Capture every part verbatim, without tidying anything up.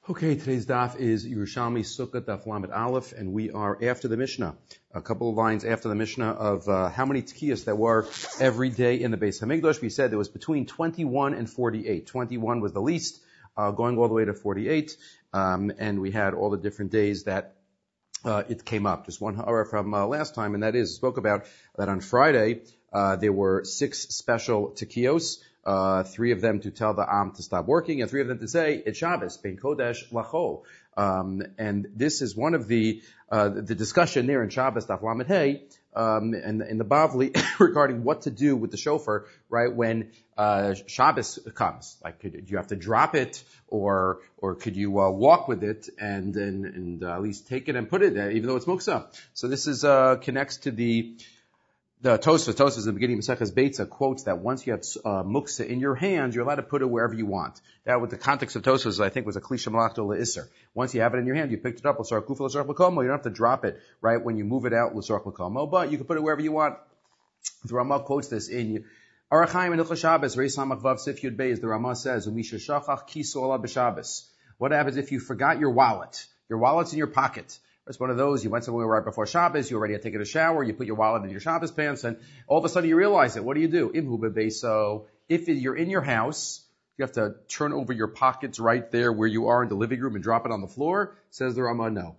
Okay, today's daf is Yerushalmi Sukkot Daf Lamed Aleph, and we are after the Mishnah, a couple of lines after the Mishnah of uh, how many tkiyas there were every day in the Beis Hamikdash. We said there was between twenty-one and forty-eight. twenty-one was the least, uh, going all the way to forty-eight, um, and we had all the different days that uh, it came up. Just one hara from uh, last time, and that is, spoke about that on Friday uh, there were six special tkiyos. Uh, three of them to tell the Am to stop working, and three of them to say, it's Shabbos, Ben Kodesh Lachol. Um, and this is one of the, uh, the discussion there in Shabbos, Daf Lamed Hey, um, and in the Bavli regarding what to do with the shofar, right, when, uh, Shabbos comes. Like, could, do you have to drop it, or, or could you, uh, walk with it and, and, and uh, at least take it and put it there, even though it's muksa? So this is, uh, connects to the, The Tosfos, Tosfos in the beginning of Maseches Beitza quotes that once you have uh, muksa in your hand, you're allowed to put it wherever you want. That, with the context of Tosfos, I think was a klisha malachto le'isser. Once you have it in your hand, you picked it up, l'sarach kufa l'sarach l'komo. You don't have to drop it right when you move it out, l'sarach l'komo, but you can put it wherever you want. The Ramah quotes this in Orach Chaim and Hilchos Shabbos, Reis Samach Vav Sif Yud Beis. The Ramah says, "Umisha shachach kiso ala b'Shabbos." What happens if you forgot your wallet? Your wallet's in your pocket. It's one of those, you went somewhere right before Shabbos, you already had taken a shower, you put your wallet in your Shabbos pants, and all of a sudden you realize it. What do you do? Imhu bebeso. If you're in your house, you have to turn over your pockets right there where you are in the living room and drop it on the floor. Says the Ramah, no.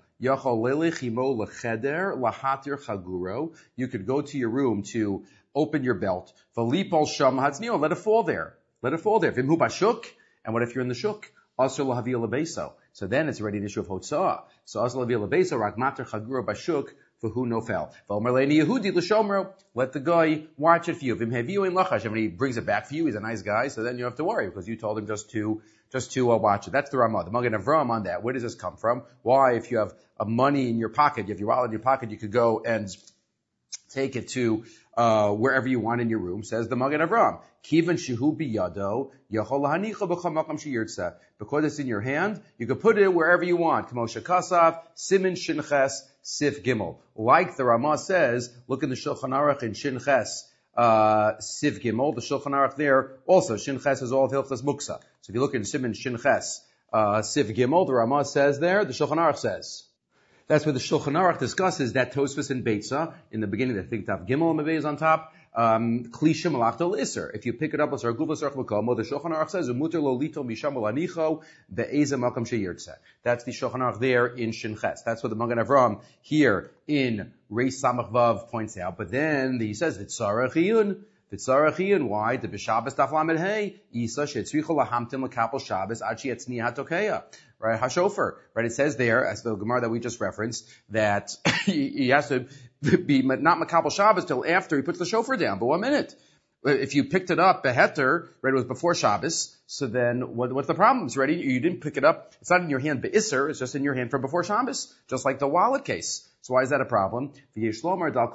You could go to your room to open your belt. Let it fall there. Let it fall there. Vimhu bashuk. And what if you're in the shuk? Asur lahavi lebeso. So then it's already an issue of hotzah. So asur lahavi lebeso, rak mater chagura bashuk, v'hu nofel. V'omer leini Yehudi l'shomro. Let the guy watch it for you. V'im heviu in lachash. And when he brings it back for you, he's a nice guy, so then you don't have to worry, because you told him just to, just to uh, watch it. That's the Ramah. The Magen Avram on that. Where does this come from? Why, if you have uh, money in your pocket, you have your wallet in your pocket, you could go and take it to uh wherever you want in your room, says the Magen Avram. Kivan shehu biyado yachol lahanicha b'chol makom sheyirtza. Because it's in your hand, you can put it wherever you want. K'moshe Kasav, Simin Shinches, Sif Gimel. Like the Ramah says, look in the Shulchan Aruch in Shinches, uh, Sif Gimel. The Shulchan Aruch there also, Shinches is all of Hilchos Muksa. So if you look in Simin Shinches, uh, Sif Gimel, the Ramah says there, the Shulchan Aruch says. That's where the Shulchan Aruch discusses that Tosfos and Beitza. In the beginning, I think Tav Gimel Mavei is on top. Um, Klisha malachto l'isser. If you pick it up, l'sar guf l'sar l'komo, the Shulchan Aruch says, "Umuter lo lito misham l'anicho be'eza makam sheyirtze." That's the Shulchan Aruch there in Shinches. That's what the Magen Avram here in Reis Samach Vav points out. But then he says, "V'tzarach iyun." V'tzarach why? The b'Shabbos Daf Lamed Hey Isa she'tzricho lahamtim l'kapel Shabbos ad she'etzni hatokeya. Right, hashofer. Right, it says there, as the Gemara that we just referenced, that he, he has to be not makabel Shabbos till after he puts the shofar down. But one minute, if you picked it up beheter, right, it was before Shabbos. So then, what, what's the problem? It's ready. You didn't pick it up. It's not in your hand be'isser. It's just in your hand from before Shabbos, just like the wallet case. So why is that a problem? There's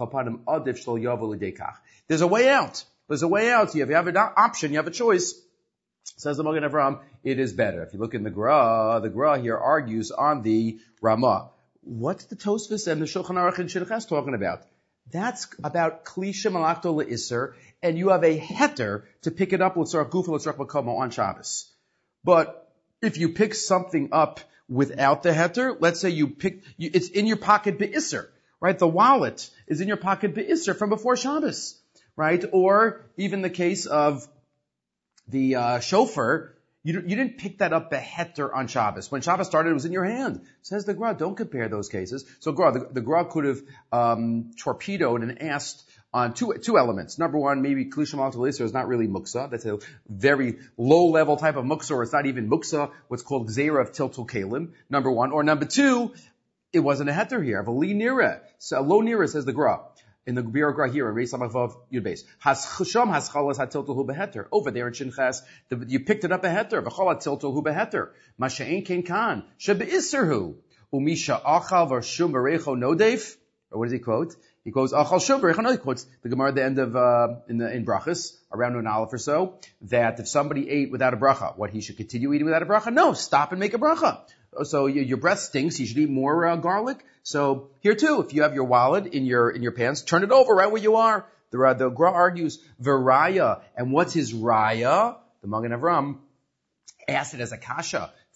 a way out. There's a way out. You have, you have an option. You have a choice. Says the Magen Avram, it is better. If you look in the Gra, the Gra here argues on the Ramah. What's the Tosfos and the Shulchan Aruch and Shinches talking about? That's about Klisha Malachto Le'isser, and you have a heter to pick it up with Tzarach Gufa L'Tzarach L'Komo on Shabbos. But if you pick something up without the heter, let's say you pick, you, it's in your pocket be'isser, right? The wallet is in your pocket be'isser from before Shabbos, right? Or even the case of the uh, shofar, you, you didn't pick that up beheter on Shabbos. When Shabbos started, it was in your hand. Says the Gra, don't compare those cases. So Gra, the, the Gra could have um, torpedoed and asked on two two elements. Number one, maybe Klisha Malachto L'isser is not really muksa. That's a very low-level type of muksa, or it's not even muksa, what's called gzeira of tiltul kalim, number one. Or number two, it wasn't a heter here. Of a li nira. So a lo nira, says the Gra. In the Gebira Gra here, in Reis Samach Vav Yud Beis. Hasham haschalas hatiltul hu beheter. Over there in Shinches, the, you picked it up a heter. V'chol hatiltul hu beheter. Masha'en ken kan. Shebe'isser hu. Umisha achal v'shum berecho nodef. Or what does he quote? He quotes, achal shum berecho nodef. He quotes the Gemara at the end of, uh, in the, in Brachas, around an aleph or so, that if somebody ate without a bracha, what, he should continue eating without a bracha? No, stop and make a bracha. So your breath stinks, you should eat more uh, garlic. So here too, if you have your wallet in your in your pants, turn it over right where you are. The, uh, the Gra argues Viraya, and what's his raya? The Magen Avram asked it as a kasha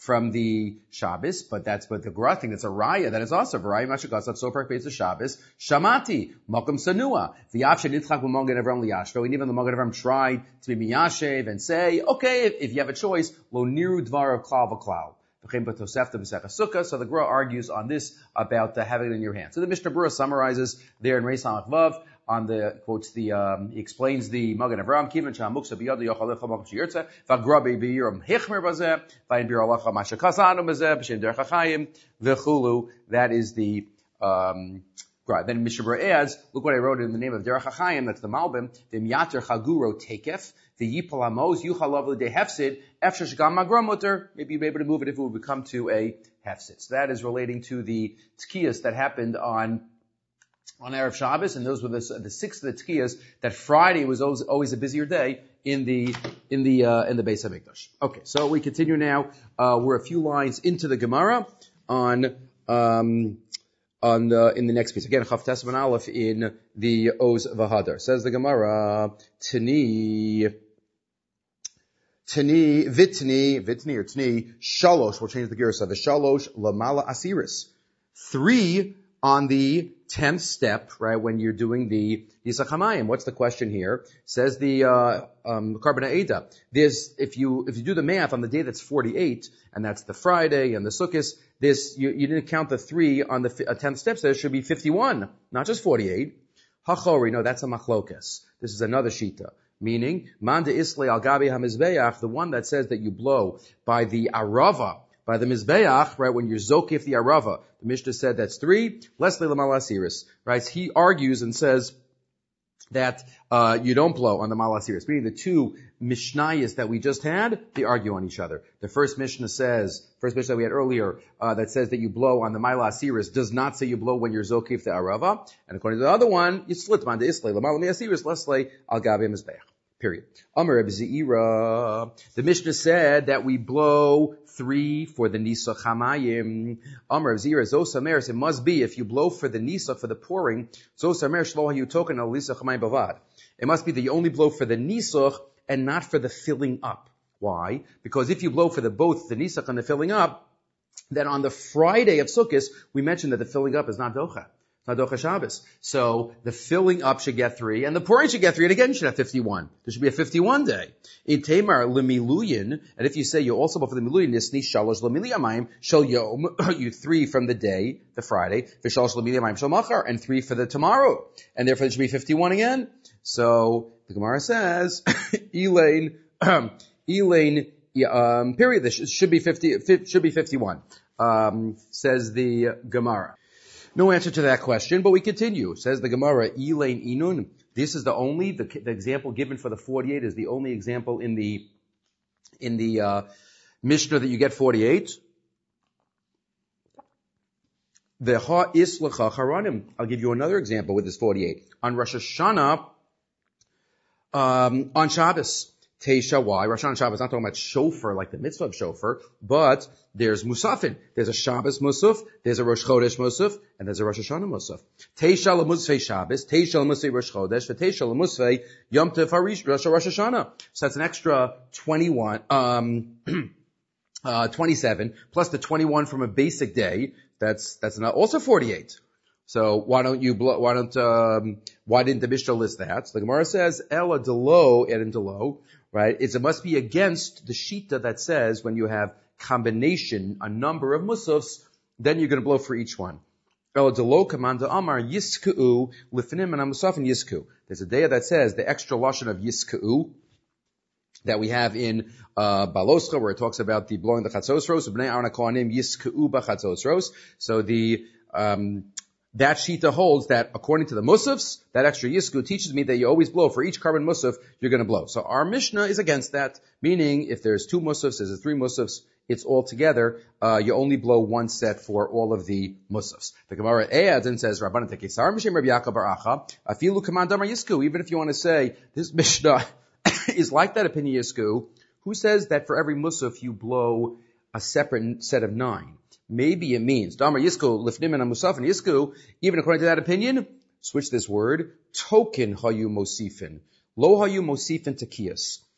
from the Shabbos, but that's but the Gemara thing. That's a raya that is also raya mashakas. That's so perfect. It's Shabbos. Shamati makom sanua v'yavshe nitchak b'magen Avram liyashvo. And even the Magen Avram tried to be miyashev and say, okay, if, if you have a choice, lo niru dvar of klal v'klal. So the Gemara argues on this about uh, having it in your hand. So the Mishnah Berurah summarizes there in Reis Hamach Vav on the quotes the um, he explains the Magen Avram Kivan Shamuksa Biyadu Yochal Lecha Makom Shiyirtza Vagrabi Biyiram Hechmer Bazeh Vayin Bir Alacha Mashakasanu Bazeh B'Shem Derech HaChaim V'Chulu. That is the um, Right. Then Mishnah Berurah adds, look what I wrote in the name of Derech HaChaim, that's the Malbim, the Miyater Chaguro Tekef, the Yipal Amos, Yuchal Avle De Hefsid, Efshe Shagam Magramoter, maybe you'll be able to move it if it would become to a Hefsid. So that is relating to the Tkiyas that happened on on Erev Shabbos, and those were the, the six of the Tkiyas, that Friday was always, always a busier day in the, in the, uh, in the Beis HaMikdash. Okay, so we continue now, uh, we're a few lines into the Gemara on, um, on the, in the next piece. Again, Chav Tesman Aleph in the Oz Vahadar. Says the Gemara, Tani, Tani, Vitni, Vitni or Tni, Shalosh, we'll change the gear, so the Shalosh, Lamala Asiris. Three on the tenth step, right, when you're doing the Yisach HaMayim. What's the question here? Says the, uh, um, Karban Ha'eda. There's, if you, if you do the math on the day that's forty-eight, and that's the Friday and the Sukkot, this, you, you didn't count the three on the uh, tenth step, so there should be fifty-one, not just forty-eight. Hachori, no, that's a machlokes. This is another shita. Meaning, Manda Isle al Gabi HaMizbeach, the one that says that you blow by the Arava, by the Mizbeach, right, when you're Zokif the Arava. The Mishnah said that's three, Leslie Lamal Asiris, right? He argues and says that, uh, you don't blow on the Mal Asiris. Meaning the two Mishnayos that we just had, they argue on each other. The first Mishnah says, first Mishnah that we had earlier, uh, that says that you blow on the Mal Asiris does not say you blow when you're Zokif the Arava. And according to the other one, you split man the Isle, Lamal Asiris, Leslie Al Gabi Mizbeach. Period. Amar Reb Zeira. The Mishnah said that we blow three for the Nisach HaMayim. Amar Reb Zeira, Zos Hameres, it must be, if you blow for the Nisach, for the pouring, Zos Hameres Shlo HaYu Token Al Nisach HaMayim Bavad. It must be that you only blow for the Nisach and not for the filling up. Why? Because if you blow for the both the Nisach and the filling up, then on the Friday of Sukkot, we mentioned that the filling up is not Docha. Docha Shabbos. So the filling up should get three, and the pouring should get three, and again you should have fifty-one. There should be a fifty-one day. In Tamar Lemiluyin, and if you say you also blow for the Miluyin, Nisni Shalosh Lemiliyamayim, Shal Yom, you three from the day, the Friday, Vishalosh Lemiliyamayim Shal Machar, and three for the tomorrow. And therefore there should be fifty-one again. So the Gemara says, Elaine, Elaine, um, period, this should be fifty, should be fifty-one, um, says the Gemara. No answer to that question, but we continue. Says the Gemara, Elaine Inun. This is the only, the, the example given for the forty-eight is the only example in the, in the, uh, Mishnah that you get forty-eight. The Ha Islacha Haranim. I'll give you another example with this forty-eight. On Rosh Hashanah, um, on Shabbos. Teisha, why? Rosh Hashanah Shabbos, not talking about shofar, like the mitzvah of shofar, but there's musafin. There's a Shabbos musaf, there's a Rosh Chodesh musaf, and there's a Rosh Hashanah musaf. Teisha l'musfei Shabbos, teisha l'musfei Rosh Chodesh, teisha l'musfei Yom Tov Harish, Rosh Hashanah. So that's an extra twenty-one, um, uh, twenty-seven, plus the twenty-one from a basic day, that's, that's not, also forty-eight. So why don't you, blow, why don't, um, why didn't the Mishnah list that? So the Gemara says, Ella delo, and in delo, right? It's, it must be against the shita that says when you have combination, a number of musafs, then you're going to blow for each one. Ella delo kamanda amar yisku lifnim and amusafin yisku. There's a day that says the extra lashon of yisku that we have in uh Baloscha, where it talks about the blowing the chatzos ros, bnei Aaron HaKohanim yisku b'chatzos ros. So the um that shita holds that according to the musafs, that extra yisku teaches me that you always blow for each carbon musaf, you're going to blow. So our Mishnah is against that, meaning if there's two musafs, there's three musafs, it's all together, uh, you only blow one set for all of the musafs. The Gemara adds and says, Rabbanan tekesar Mishem Rabbi Yaakov bar Acha, afilu kamandamar yisku, even if you want to say, this Mishnah is like that opinion yisku, who says that for every musaf you blow a separate set of nine? Maybe it means, Damar Yisku, Lifnim and Musaf and Yisku, even according to that opinion, switch this word, token hayu mosifin. Lo hayu mosifin tekiyas.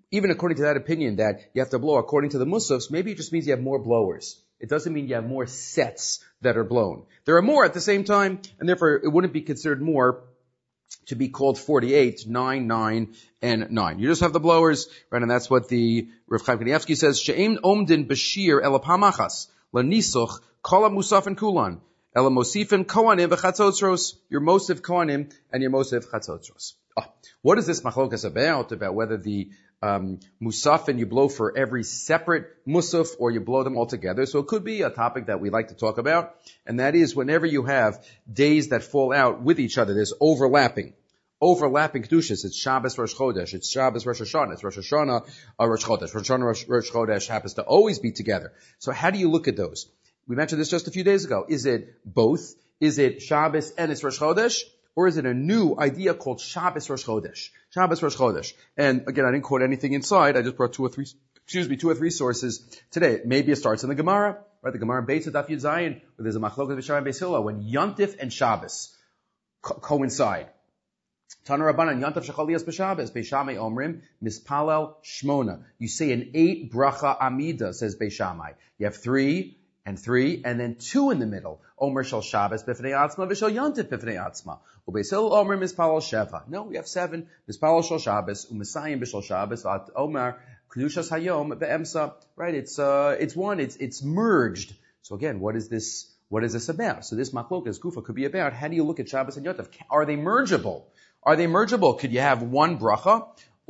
even according to that opinion that you have to blow according to the Musafs, maybe it just means you have more blowers. It doesn't mean you have more sets that are blown. There are more at the same time, and therefore it wouldn't be considered more to be called forty-eight, nine, nine, and nine. You just have the blowers, right? And that's what the Rav Chaim Kanievsky says. She'em omdin bashir el pamachas lanisuch kol musaf and kulan el mosifin kohanim v'chatzotzros. Your mosif kohanim and your mosif chatzotzros. Oh, what is this machlokas about? About whether the um, musaf and you blow for every separate musaf or you blow them all together. So it could be a topic that we like to talk about, and that is whenever you have days that fall out with each other, there's overlapping. Overlapping kedushas. It's Shabbos Rosh Chodesh. It's Shabbos Rosh Hashanah. It's Rosh Hashanah uh, Rosh Chodesh. Rosh Hashanah Rosh, Rosh Chodesh happens to always be together. So how do you look at those? We mentioned this just a few days ago. Is it both? Is it Shabbos and it's Rosh Chodesh? Or is it a new idea called Shabbos Rosh Chodesh? Shabbos Rosh Chodesh. And again, I didn't quote anything inside. I just brought two or three, excuse me, two or three sources today. Maybe it starts in the Gemara, right? The Gemara in Beis Daf Yud Zayin, where there's a machlokas b'Shammai and Beis Hillel, when Yontif and Shabbos co- coincide. Tana Rabbanan, Yontif Shechalias b'Shabbos, Beis Shammai Omrim, Mispalel Shmona. You say an eight bracha amida, says Beis Shammai. You have three, and three, and then two in the middle. Omer shel Shabbos b'fnei atzma v'shel Yontif b'fnei atzma. Ubeis Hillel Omer mispalal sheva. No, we have seven. Mispalal shel Shabbos, u'misayim b'shel Shabbos, at Omer kedushas hayom be'emsa. Right? It's uh, it's one. It's it's merged. So again, what is this? What is this about? So this machlokas kufa could be about how do you look at Shabbos and Yontif? Are they mergeable? Are they mergeable? Could you have one bracha,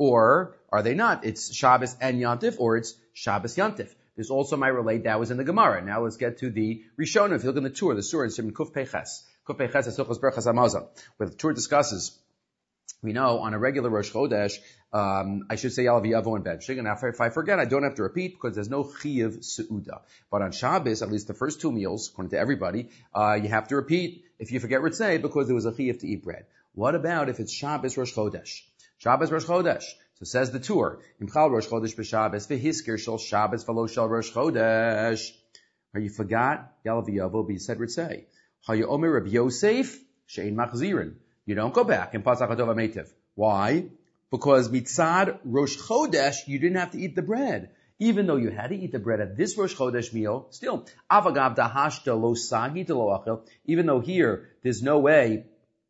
or are they not? It's Shabbos and Yontif, or it's Shabbos Yontif. This also might relate, that was in the Gemara. Now let's get to the Rishonim. If you look in the Tur, the Surah, it's in Kuf Peches. Kuf Peches is Sochos Berachas HaMazon, where the Tur discusses, we know, on a regular Rosh Chodesh, um, I should say Yalav Yavo and Benching, and if I forget, I don't have to repeat, because there's no Chiyav Seuda. But on Shabbos, at least the first two meals, according to everybody, uh, you have to repeat if you forget Ritzei, because there was a Chiyav to eat bread. What about if it's Shabbos Rosh Chodesh? Shabbos Rosh Chodesh. So says the Tur, Imchal Rosh Chodesh b'Shabbos v'hiskir shel Shabbos v'lo shel Rosh Chodesh. Or you forgot Yalav Yavo, but you said Ritzei. Hayu Omer Rabbi Yosef she'ein machzirin. You don't go back in Pasach HaTov HaMeitiv. Why? Because mitzad Rosh Chodesh, you didn't have to eat the bread. Even though you had to eat the bread at this Rosh Chodesh meal, still, avagav dahashta lo sagi de lo achel, even though here, there's no way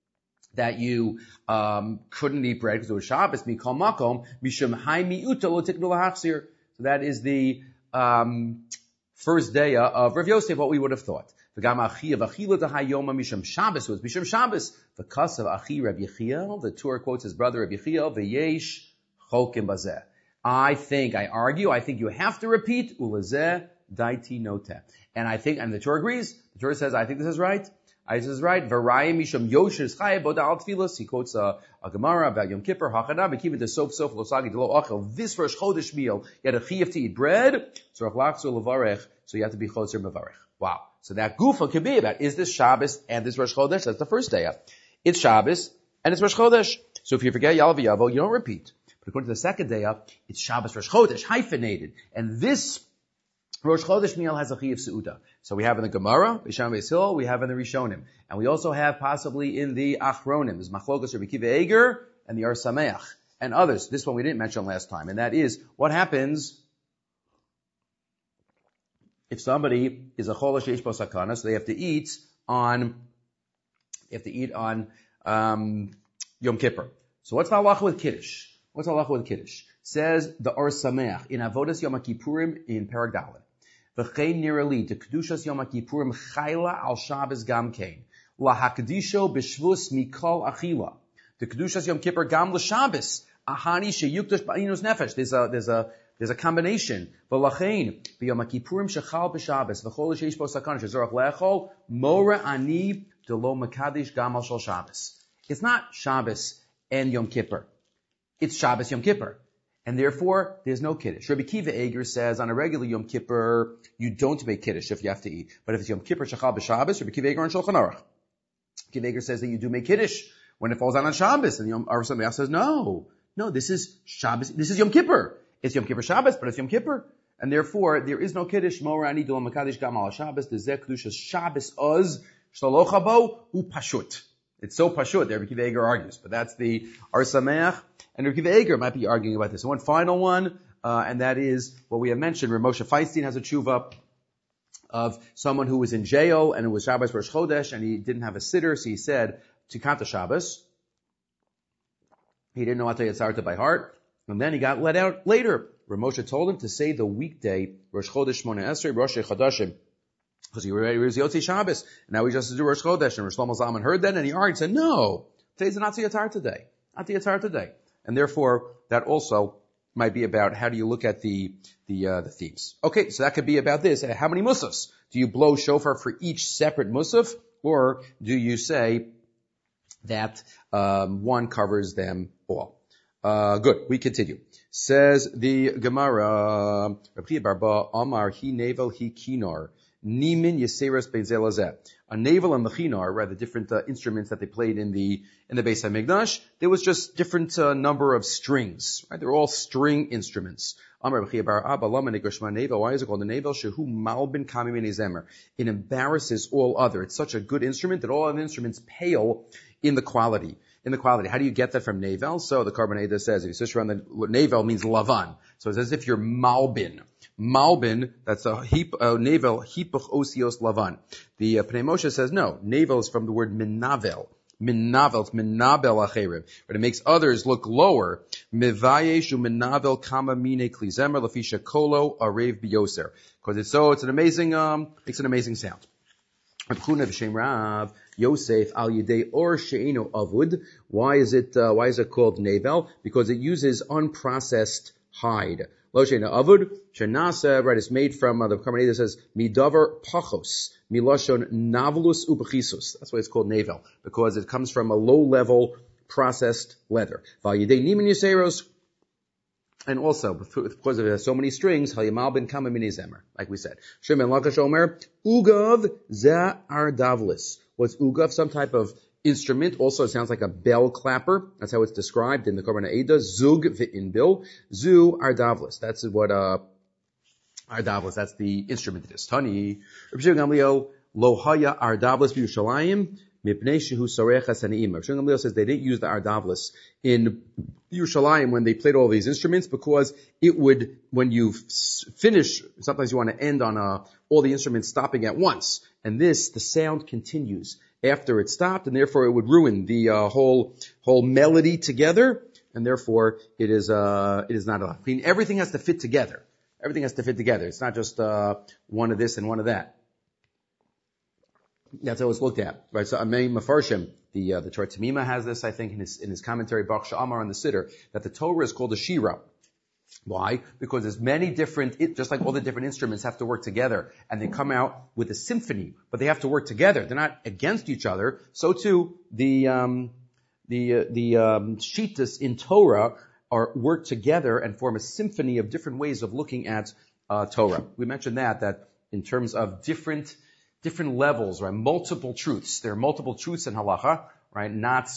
that you um, couldn't eat bread because it was Shabbos, mikol makom, mishum hai miuta lo tiknu lahachzir. So that is the um, first day of Rav Yosef, what we would have thought. V'gam achi of achila dahayoma mishum Shabbos, was mishum Shabbos. V'kas of achi Rav Yechiel, the Torah quotes his brother Rav Yechiel, v'yesh chokim bazeh. I think, I argue, I think you have to repeat, ulazeh daiti noteh. And I think, and the Torah agrees, the Torah says, I think this is right. This is right. V'rayim mishum yoshes chayev boda al tfilas. He quotes a, a Gemara about Yom Kippur. Hachana v'kiven the sof sof losagi delo achel. This Rosh Chodesh meal, you had a chiyuv to eat bread. So Rav Lachzor levarech. So you have to be chotzer mevarech. Wow. So that gufa could be about, is this Shabbos and this Rosh Chodesh? That's the first day. It's Shabbos and it's Rosh Chodesh. So if you forget Yalav Yavo, you don't repeat. But according to the second day up, it's Shabbos Rosh Chodesh, hyphenated. And this Rosh Chodesh meal has a chiyuv seuda. So we have in the Gemara, Beis Shammai Beis Hillel, we have in the Rishonim. And we also have possibly in the Achronim. There's Machlokas Rabbi Akiva Eiger and the Or Sameach and others. This one we didn't mention last time. And that is, what happens if somebody is a Chol Sheish Bo Sakana, so they have to eat on, they have to eat on, um, Yom Kippur. So what's the halacha with Kiddush? What's the halacha with Kiddush? Says the Or Sameach in Avodas Yom Kippurim in Perek Dalet. V'chein nirali to Kedushas Yom Kippurim chayla al Shabbos gam kein lahakdisho b'shvus mikol achila. The Kedushas Yom Kippur gam l'Shabbos ahani sheyukdash ba'inus nefesh. There's a there's a there's a combination. V'lachein b'Yom Kippurim shechal b'Shabbos v'chol sheish bo sakana shezorach le'echol mora ani delo makadish gam al shel Shabbos. It's not Shabbos and Yom Kippur. It's Shabbos Yom Kippur. And therefore, there's no Kiddush. Rabbi Akiva Eiger says on a regular Yom Kippur, you don't make Kiddush if you have to eat. But if it's Yom Kippur Shechal B'Shabbos, Rabbi Akiva Eiger on Shulchan Aruch. Akiva Eiger says that you do make Kiddush when it falls out on Shabbos. And Yom Aruch Sameach says, no, no, this is Shabbos, this is Yom Kippur. It's Yom Kippur Shabbos, but it's Yom Kippur. And therefore, there is no Kiddush. Morani Dolo Makadish Gam Al Shabbos, the Zeh Kedushas Shabbos Oz, Shlalochabo, U Pashut. It's so pashut, Rabbi Akiva Eiger argues. But that's the Or Sameach And Rabbi Akiva Eiger might be arguing about this. And one final one, uh, and that is what we have mentioned. Rav Moshe Feinstein has a tshuva of someone who was in jail and it was Shabbos Rosh Chodesh and he didn't have a sitter, so he said Tikanta Shabbos. He didn't know Atay Yatzarta by heart, and then he got let out later. Rav Moshe told him to say the weekday Rosh Chodesh Shmona Esrei Rosh Chodashim, because he was Yotzi Shabbos, and now he just do Rosh Chodesh. And Rosh Shlomo Zalman heard that and he argued, said, "No, today's an Atay Yatzarta day, Atay Yatzarta day," and therefore that also might be about how do you look at the the uh, the themes. Okay, so that could be about this. How many musafs? Do you blow shofar for each separate musaf, or do you say that um, one covers them all? Uh, good. We continue. Says the Gemara, Rabbi Barba Amar Hi Nevel Hi Kinar Nimin Yeseres Bein Zelazeh. A navel and the chinar, rather different uh, instruments that they played in the in the Beis Hamikdash. There was just different uh, number of strings. Right? They're all string instruments. Amar Rabbi Bar Abba Lama Negoshma Nevel. Why is it called a navel? Shehu Malbin Kami Mini Zemer. It embarrasses all other. It's such a good instrument that all other instruments pale in the quality. In the quality. How do you get that from navel? So the Carbonata says, if you switch around, the navel means lavan. So it's as if you're malbin. Malbin, that's a heap, uh, navel, hipuch osios lavan. The uh, Pnei Moshe says, no, navel is from the word minavel. Minavel, it's minabel acherim. But it makes others look lower. Mivayeshu minavel kama mine klizemer lafisha kolo arev biyoser. Because it's so, it's an amazing, um, makes an amazing sound. Yosef al Yidei or She'ino Avud. Why is it, uh, why is it called navel? Because it uses unprocessed hide. Lo She'ino Avud, Shenasa, right, it's made from, uh, the Carbonata says, Midavar Pachos, Miloshon Navelus Ubechisus. That's why it's called navel, because it comes from a low-level processed leather. Val Yidei Nimin Yuseros, and also, because it has so many strings, Hayamal ben Kama Mini Zemer, like we said. Shimon Lakash Omer, Ugav Za Ardavlis. What's Ugav? Some type of instrument. Also, it sounds like a bell clapper. That's how it's described in the Korban Eda. Zug v'inbil. Zu Ardavlis. That's what, uh, Ardavlis. That's the instrument it is. Tani. Rabbi Shimon Gamliel, Lohaya Ardavlis b'Yushalayim. Mipnei shehu sarecha saniim. Rabbi Shimon Gamliel says they didn't use the Ardavlis in Yerushalayim when they played all these instruments, because it would, when you finish, sometimes you want to end on uh, all the instruments stopping at once. And this, the sound continues after it stopped, and therefore it would ruin the uh, whole whole melody together, and therefore it is uh it is not allowed. I mean, everything has to fit together. Everything has to fit together. It's not just uh one of this and one of that. That's how it's looked at, right? So Amei Mefarshim, the uh, the Torah Tamima has this, I think, in his in his commentary, Baruch Sha'amar on the Siddur, that the Torah is called a Shira. Why? Because there's many different, it, just like all the different instruments have to work together, and they come out with a symphony, but they have to work together. They're not against each other. So too, the um, the uh, the um, Shittas in Torah are work together and form a symphony of different ways of looking at uh, Torah. We mentioned that that in terms of different different levels, right? Multiple truths. There are multiple truths in halacha, right? Not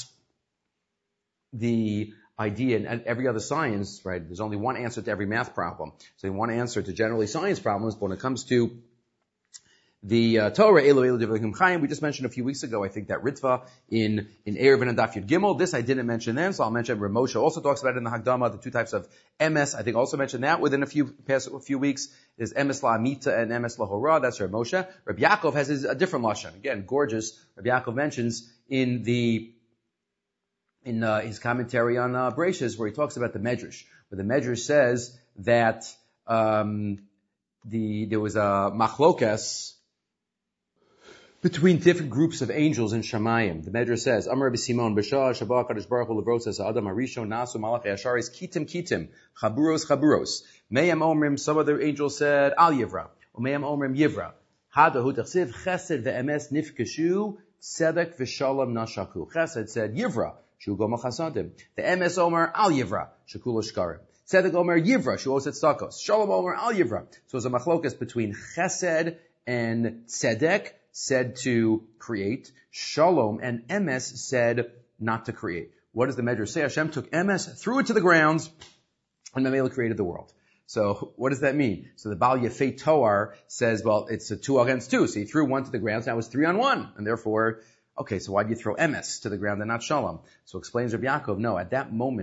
the idea in every other science, right? There's only one answer to every math problem. So one answer to generally science problems, but when it comes to the uh, Torah, Elu Elu Devachim Chaim, we just mentioned a few weeks ago, I think, that Ritva in, in Erev and Daf Yud Gimel. This I didn't mention then, so I'll mention. Rav Moshe also talks about it in the Hagdama, the two types of emes. I think also mentioned that within a few, past a few weeks. There's emes la'amita and emes lahora. That's Rav Moshe. Rav Yaakov has his, a different lashon. Again, gorgeous. Rav Yaakov mentions in the, in uh, his commentary on uh, Bereshis, where he talks about the Medrash, where the Medrash says that um, the there was a machlokas between different groups of angels in Shamayim. The Medrash says, Amar Rabbi Simon, B'shah, Shabbat, Kadosh Baruch Hu, Levrosas, Adam, Arishon, Nasu, Malach, Asharis, Kitim, Kitim, Chaburos, Chaburos. Meyam Omrim, some other angels said, Al Yivra. Meyam Omrim, Yivra. Hada Hu Tachsiv, Chesed ve'emes nifkeshu, Tzedek v'shalom nashaku. Chesed said, Yivra, Shu Goma Chasadim. The emes Omer, Al Yivra, Shakul Shkarim. Tzedek Omer, Yivra, Shu Oset Stakos. Shalom Omer, Al Yivra. So it's a machlokas between Chesed and Tzedek, said to create. Shalom and emes said not to create. What does the Medrash say? Hashem took emes, threw it to the ground, and Mamela created the world. So what does that mean? So the Baal Yefei Toar says, well, it's a two against two. So he threw one to the ground, so now it's three on one. And therefore, okay, so why do you throw emes to the ground and not shalom? So explains Rabbi Yaakov, no, at that moment,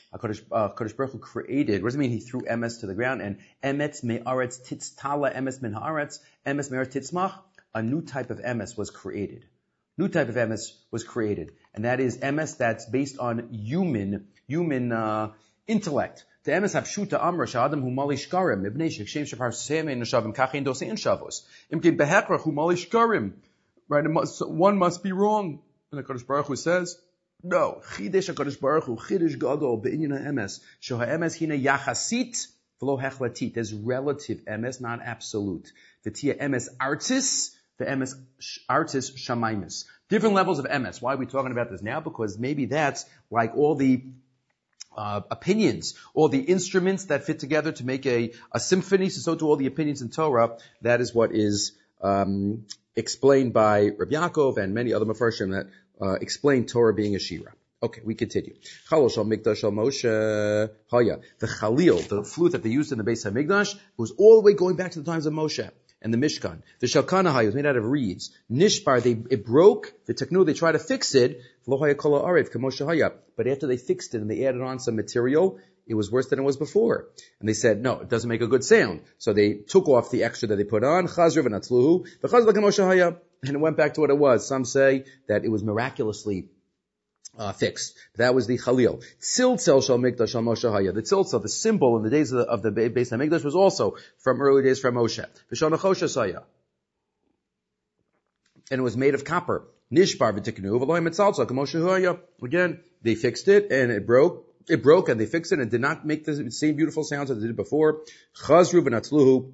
HaKadosh, uh, Kadosh Baruch Hu created, what does it mean? He threw emes to the ground, and emetz me'aretz titztala emes min haaretz, emes me'aretz titzmach, a new type of emes was created. New type of emes was created, and that is emes that's based on human, human, uh, intellect. The emes hapshuta amra sh'adam hu mali shkarim, ibnei shekshem shapar semen neshavim kachein dosein shavos. Imkin behekrach hu mali shkarim. Right, it must, one must be wrong. And the Kadosh Baruch Hu says, no, chidesh HaKadosh Baruch Hu, chidesh gadol be'inyan ha'emes, sho ha'emes hina yachasit, v'lo hechlatit. There's relative emes, not absolute. V'tia emes artis, the emes artis shamaimis. Different levels of emes. Why are we talking about this now? Because maybe that's like all the uh, opinions, all the instruments that fit together to make a, a symphony. So, so do all the opinions in Torah. That is what is um, explained by Rabbi Yaakov and many other Mefarshim that uh, explain Torah being a shira. Okay, we continue. Chalil shal mikdash shal Moshe haya. The chalil, the flute that they used in the Beis HaMikdash, was all the way going back to the times of Moshe and the Mishkan. The Shalkana haya was made out of reeds. Nishbar, they, it broke. The Teknu, they tried to fix it. V'lo haya kol ha'arev k'Moshe haya. But after they fixed it and they added on some material, it was worse than it was before. And they said, no, it doesn't make a good sound. So they took off the extra that they put on. Chazru v'natzluhu. V'chazru k'Moshe haya. And it went back to what it was. Some say that it was miraculously uh, fixed. That was the Chalil. Tziltzel shal mikdash shal Moshe haya. The tziltzel, the symbol in the days of the, of the Beis HaMikdash, was also from early days from Moshe. V'shal nechoshes haya. And it was made of copper. Nishbar v'tiknu v'lo mitzaltzel k'Moshe haya. Again, they fixed it and it broke. It broke and they fixed it and did not make the same beautiful sounds that they did before. Chazru v'natzluhu.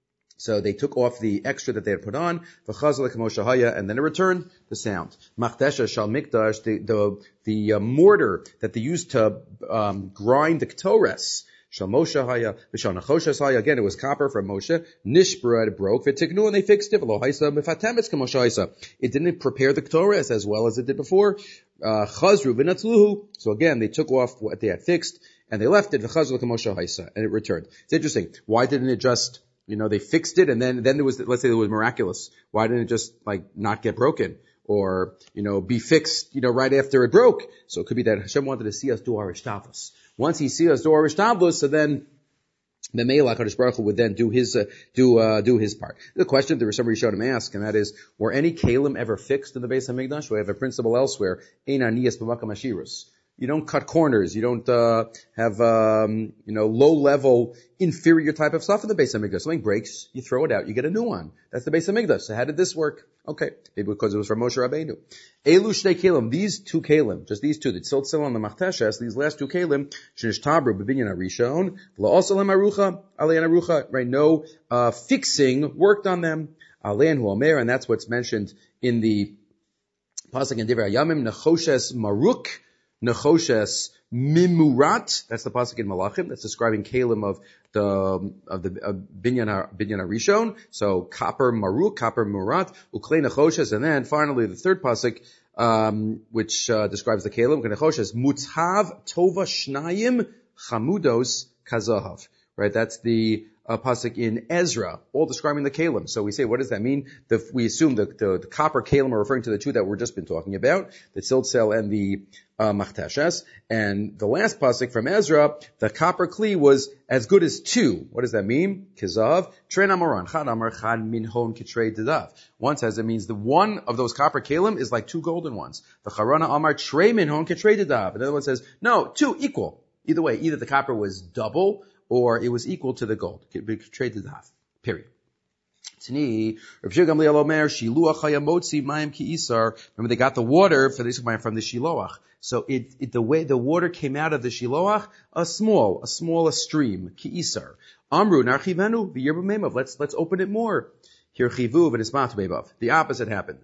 So they took off the extra that they had put on, v'chazal k'Moshe haya, and then it returned the sound. Machdesha shal mikdash, the the, the uh, mortar that they used to um, grind the ketores. Shal Moshe haya, v'shal nechoshes haya. Again, it was copper from Moshe. Nishbra, it broke. V'tiknu, and they fixed it. V'lo haisa mefatemetz k'Moshe haisa. It didn't prepare the ketores as well as it did before. Chazru v'natzluhu. So again, they took off what they had fixed and they left it. V'chazal k'Moshe haisa, and it returned. It's interesting. Why didn't it just You know, they fixed it and then, then there was, let's say it was miraculous. Why didn't it just, like, not get broken? Or, you know, be fixed, you know, right after it broke? So it could be that Hashem wanted to see us do our ishtavlus. Once he sees us do our ishtavlus, so then, the Me'ela HaKadosh Baruch Hu would then do his, uh, do, uh, do his part. The question that somebody showed him ask, and that is, were any kalim ever fixed in the Beis HaMikdash? We have a principle elsewhere, Ein aniyas b'makam ashirus. You don't cut corners. You don't uh, have um, you know low-level, inferior type of stuff in the Beis HaMikdash. Something breaks, you throw it out, you get a new one. That's the Beis HaMikdash. So how did this work? Okay, maybe because it was from Moshe Rabbeinu. Elu shtei kelim, these two kelim, just these two, the tziltzel and the machteshes, these last two kelim, shenishtabru b'binyan harishon, la'osalem arucha, alein arucha, right? No uh, fixing worked on them. Alein hu omer, and that's what's mentioned in the pasuk in Divrei Hayamim, nechoshes maruk. Nechoshes mimurat, that's the pasuk in Malachim, that's describing kalim of the, of the, uh, binyan, binyan harishon. So, copper maruk, copper murat, uklei nechoshes, and then finally the third pasuk, um, which, uh, describes the kalim, nechoshes muthav tova shnayim chamudos kazahav. Right, that's the, uh, pasuk in Ezra, all describing the kalim. So we say, what does that mean? The, we assume the, the, the copper kalim are referring to the two that we've just been talking about, the tziltzel and the uh, machteshes. And the last pasuk from Ezra, the copper kli was as good as two. What does that mean? Kizav, trein amoran, chad amar, chad minhon kitrei dedav. One says it means the one of those copper kalim is like two golden ones. The charana amar, trei minhon kitrei dedav. Another one says, no, two equal. Either way, either the copper was double or it was equal to the gold. It could trade to the half. Period. Remember, they got the water for this from the shiloach. So it, it, the way the water came out of the shiloach, a small, a small a stream, ki'isar. Amru narchivenu v'yirbu. Let's let's open it more. Hirchivu v'nismatu bebav. The opposite happened.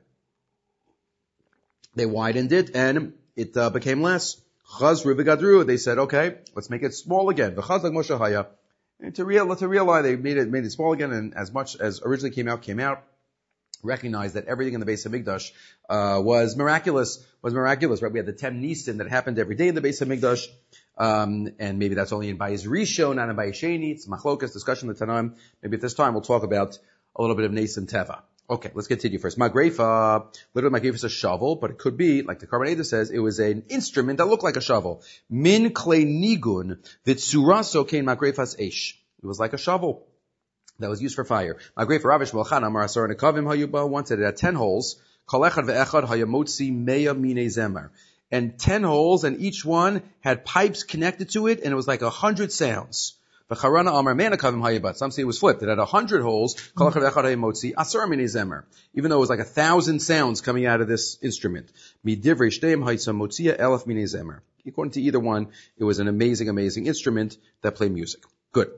They widened it and it uh, became less. Chazru v'gadru. They said, okay, let's make it small again. V'chazak Moshe haya. And to real, to realize they made it, made it small again, and as much as originally came out, came out. Recognize that everything in the Beis HaMikdash, uh, was miraculous, was miraculous, right? We had the Tem Nisan that happened every day in the Beis HaMikdash, um, and maybe that's only in Bayis Rishon, not in Bayis Sheni. It's machlokas, discussion of the Tanaim. Maybe at this time we'll talk about a little bit of Nisan Teva. Okay, let's continue first. Magrefa, literally Magrefa is a shovel, but it could be, like the Carbon says, it was an instrument that looked like a shovel. Min klei nigun, v'tsuraso kein Magrefas esh. It was like a shovel that was used for fire. Magrefa Ravish Melchan Amar Asar Nekavim Hayuba once said it had ten holes. Kol echad ve'echad hayamotzi meya mine zemer. And ten holes, and each one had pipes connected to it, and it was like a hundred sounds. V'charana Amar Manakavim Hayuba. Some say it was flipped. It had a hundred holes. Kol echad ve'echad hayamotzi asar mine zemer. Even though it was like a thousand sounds coming out of this instrument. Midivrei shteim haytzam motzia elef mine zemer. According to either one, it was an amazing, amazing instrument that played music. Good.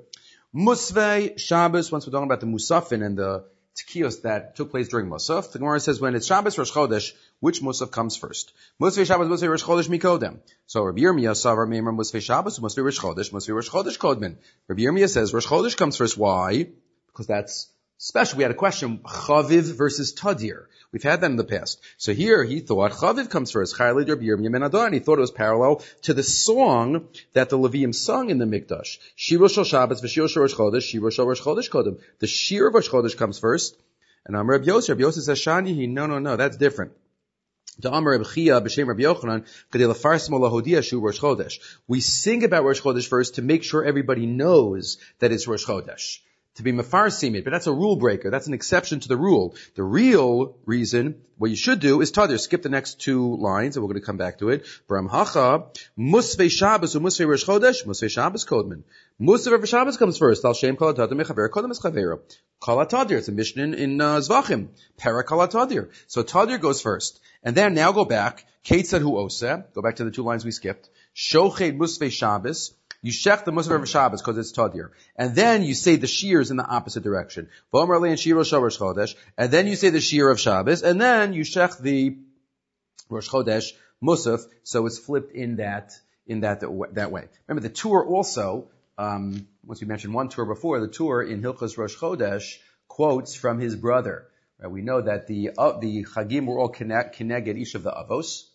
Musvei Shabbos, once we're talking about the Musafin and the Tekiyos that took place during Musaf, the Gemara says when it's Shabbos Rosh Chodesh, which Musaf comes first? Musvei Shabbos, Musvei Rosh Chodesh Mikodem. So Rabbi Yirmiyah Savar Meimer Musvei Shabbos, Musvei Rosh Chodesh, Musvei Rosh Chodesh Kodmen. Rabbi Yirmiyah says Rosh Chodesh comes first. Why? Because that's special. We had a question, Chaviv versus Tadir. We've had that in the past. So here he thought Chaviv comes first. Chayalid Rabbi Yirmiyah ben Adon. He thought it was parallel to the song that the Levium sung in the Mikdash. Shiro Shel Shabbos v'Shiro Shel Rosh Chodesh, Shiro Shel Rosh Chodesh Kodem. The Shir of Rosh Chodesh comes first. And Amar Rabbi Yosef, Rabbi Yosef says Shani, he, no, no, no, that's different. The Amar Rabbi Chia b'Shem Rabbi Yochanan, Kadei Lefarsimo Lahodia Shu Rosh Chodesh. We sing about Rosh Chodesh first to make sure everybody knows that it's Rosh Chodesh. To be mefarsim it, but that's a rule breaker. That's an exception to the rule. The real reason, what you should do is tadir. Skip the next two lines, and we're going to come back to it. Bram hacha, musvei Shabbos, musvei Rosh Chodesh, musvei Shabbos kodman. Musvei Rosh Shabbos comes first. Al shem kol atadir mechaver kodem es chavera. Kol atadir. It's a mission in, in uh, Zvachim. Para kol atadir. So tadir goes first, and then now go back. Kate said hu oseh. Go back to the two lines we skipped. Shoched musvei Shabbos. You shech the Musaf of Shabbos because it's Tadir. And then you say the shears in the opposite direction. V'omer le'en shir Rosh Chodesh. And then you say the shear of Shabbos. And then you shech the Rosh Chodesh Musaf. So it's flipped in that, in that, that way. Remember the tour also, um, once we mentioned one tour before, the tour in Hilchos Rosh Chodesh quotes from his brother. Right? We know that the, uh, the Chagim were all keneged each of the Avos.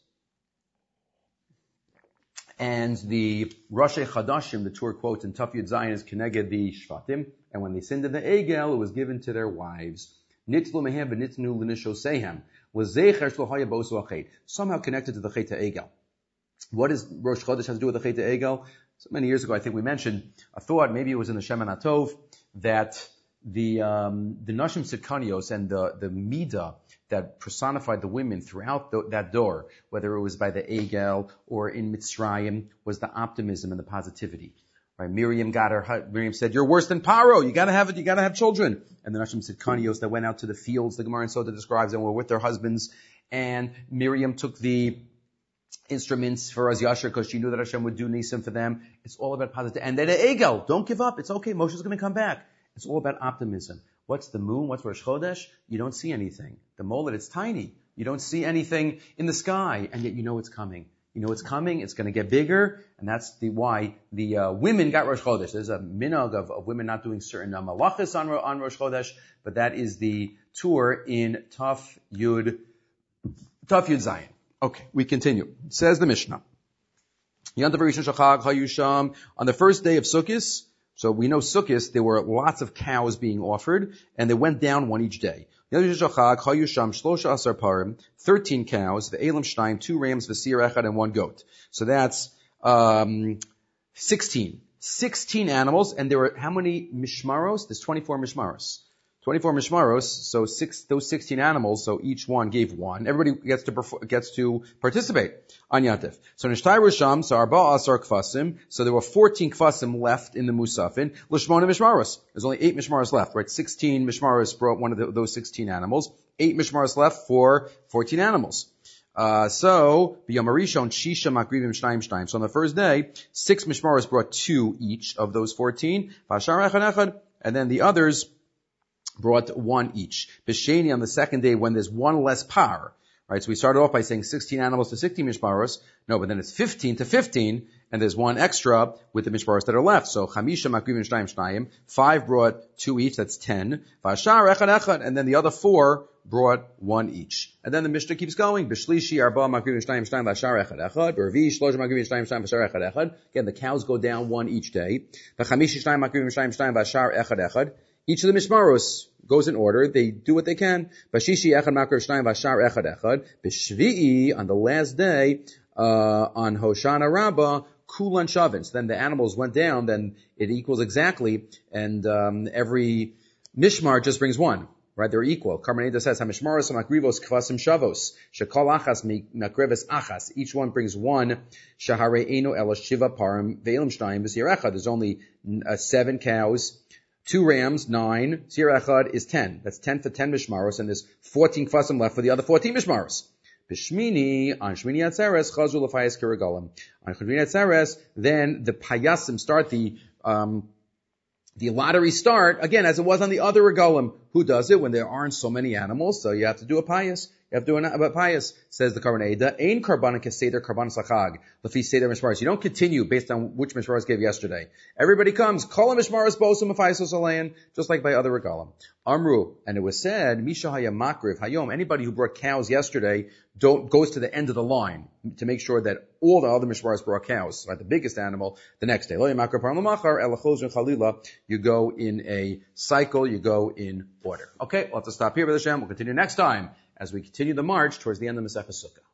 And the Rashi Chadashim, the Torah quotes in Taf Yud Zayin, is Keneged the Shvatim. And when they sinned in the Egel, it was given to their wives. Nitlu mehem v'nitnu l'nishosehem. Was zecher shlohaya bosu achet. Somehow connected to the Chet Egel. What does Rosh Chodesh have to do with the Chet Egel? So many years ago, I think we mentioned a thought, maybe it was in the Shemen HaTov, that the, um, the Nashim Sitkanios and the, the Midah that personified the women throughout the, that door, whether it was by the Egel or in Mitzrayim, was the optimism and the positivity. Right? Miriam got her, Miriam said, you're worse than Paro, you gotta have it, you gotta have children. And the Nashim Sitkanios that went out to the fields, the Gemara and Sota describes, and were with their husbands, and Miriam took the instruments for Az Yashar because she knew that Hashem would do Nisim for them. It's all about positive. And then the Egel, don't give up, it's okay, Moshe's gonna come back. It's all about optimism. What's the moon? What's Rosh Chodesh? You don't see anything. The Moled, it's tiny. You don't see anything in the sky, and yet you know it's coming. You know it's coming, it's going to get bigger, and that's the why the uh, women got Rosh Chodesh. There's a minhag of, of women not doing certain uh, malachas on, on Rosh Chodesh, but that is the tour in Taf Yud, Taf Yud Zayin. Okay, we continue. Says the Mishnah. On the first day of Sukkot, so we know Sukkot, there were lots of cows being offered, and they went down one each day. thirteen cows, the Elam Shnaim, two rams, the Seir Echad, and one goat. So that's, um, sixteen. sixteen animals, and there were how many mishmaros? There's twenty-four mishmaros. twenty-four mishmaros, so six, those sixteen animals, so each one gave one. Everybody gets to, perf- gets to participate on Yantif. So Nishtai Risham, so Arba Asar Kfasim, so there were fourteen Kfasim left in the Musafin. Lishmona Mishmaros. There's only eight Mishmaros left, right? sixteen Mishmaros brought one of the, those sixteen animals. Eight Mishmaros left for fourteen animals. Uh, so, B'Yomarishon, Shisha Makrivim Shnaim Shnaim. So on the first day, six Mishmaros brought two each of those fourteen. Vashar Echad Echad. And then the others brought one each. B'Sheni on the second day when there's one less par. Right, so we started off by saying sixteen animals to sixteen mishmaros. No, but then it's fifteen to fifteen, and there's one extra with the mishmaros that are left. So chamisha makrivim shnayim shnayim. Five brought two each, that's ten. Vashar echad echad, and then the other four brought one each. And then the Mishnah keeps going. B'shlishi arba makrivim shnayim shnayim vashar echad echad. B'revi shlosh makrivim shnayim shnayim vashar echad echad. Again, the cows go down one each day. V'chamishi shnayim makrivim shnayim shnayim vashar echad echad. Each of the mishmaros goes in order. They do what they can. Bashishi echad makriv shnayim vashar echad echad. B'shvi'i, on the last day, uh, on Hoshana Rabbah, kulan shavin. So then the animals went down, then it equals exactly, and um, every mishmar just brings one. Right, they're equal. Karmaneda says, "Hamishmaros makrivos kvasim shavos shekol achas makrives achas." Each one brings one. Shahare eno ela shiva parim ve'elim shnayim b'sir echad. There's only uh, seven cows, two rams, nine. Sir echad is ten. That's ten for ten mishmaros, and there's fourteen kvasim left for the other fourteen mishmaros. B'shmini on Shmini Atzeres chazul l'fayis kirigalim. On Shmini Atzeres, then the payasim start the um. The lottery start, again, as it was on the other regalim. Who does it when there aren't so many animals? So you have to do a pious. You have to do a pious, says the Karban Eda. Ein karbanik seder karban sachag. Lefi seder mishmaros. You don't continue based on which mishmaros gave yesterday. Everybody comes. Kol mishmaros bosim afisos alayin, just like by other regalim. Amru, and it was said, Misha haya makriv hayom. Anybody who brought cows yesterday don't goes to the end of the line to make sure that all the other mishmaros brought cows. Right, the biggest animal the next day. Lo yamakriv param lamachar elachos chalila. You go in a cycle. You go in order. Okay, we'll have to stop here, B'Hashem. We'll continue next time as we continue the march towards the end of Masechah Sukkah.